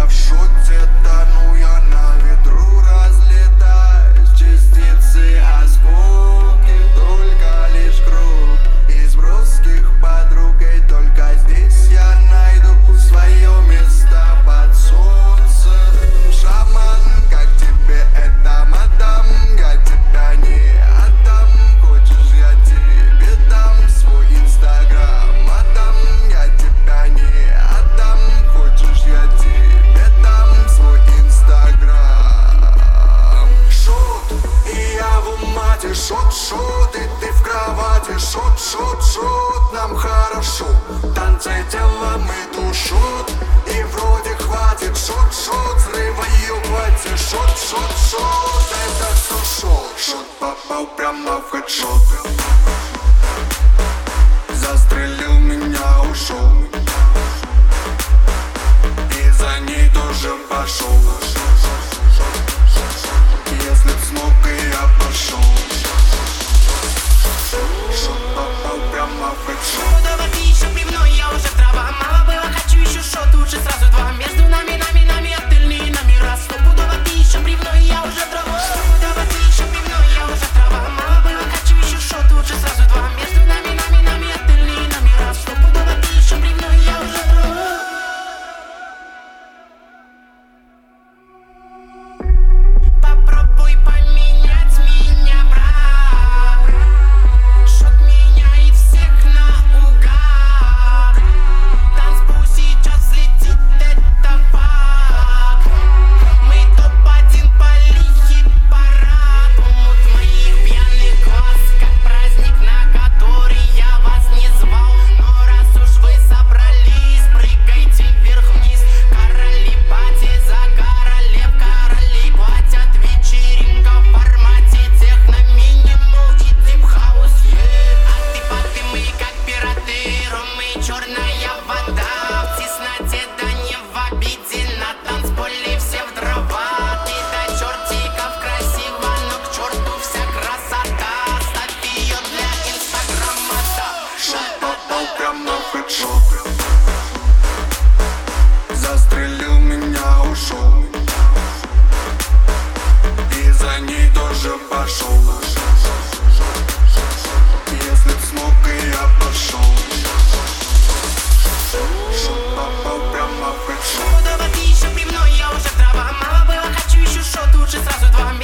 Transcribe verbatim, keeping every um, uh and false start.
в шоте тону, я на ветру разлетаюсь. Частицы, осколки, только лишь круг из броских подруг. И только здесь я найду свое место под солнцем. Шаман, как тебе это, мадам? Я тебя не отдам. Хочешь, я тебе дам свой инстаграм, мадам? Я тебя не отдам. Хочешь, я тебе дам свой инстаграм. Шут, и я в умате. Шут, шут, и ты в кровати. Шут, шут, шут, нам хорошо. Танцы тела мы душут, и вроде хватит. Шут, шут, срываю хватит. Шут, шут, шут, это все шут. Шут попал прямо в хедшот. Застрелил меня, ушел, и за ней тоже пошел. Если б смог, и я пошел. Шот попал прямо в хедшот. Буду воды еще пивной, я уже трава. Мало было, хочу еще шот, лучше сразу два. Между нами, нами, нами, отельные номера. Сто буду воды еще пивной, я уже трава. Буду воды еще пивной, я уже трава. Мало было, хочу еще шот, лучше сразу два. Между нами, нами, нами, отельные номера. Сто буду воды еще пивной, я уже трава. Попробуй поменять меня, брат. Шот меняет всех наугад. Танцпол сейчас взлетит, это факт. Мы топ-один по хит-парад. Умут моих пьяных глаз, как праздник, на который я вас не звал. Но раз уж вы собрались, прыгайте вверх-вниз. Короли пати за королев, короли платят. Вечеринка в формате техно, минимум и дип-хаус. Аты-паты мы как пираты, ром и черная вода. В тесноте, да не в обиде, на танцполе все в дрова. Ты до чертиков красиво, но к черту вся красота. Ставь ее для инстаграма, да. Шот попал прямо в хедшот. Застрелил меня, ушел, и за ней тоже пошел. Если б смог, и я пошел. Шот попал прямо в хедшот. Буду воды еще пивной, я уже трава. Мало было, хочу еще шот, лучше сразу два.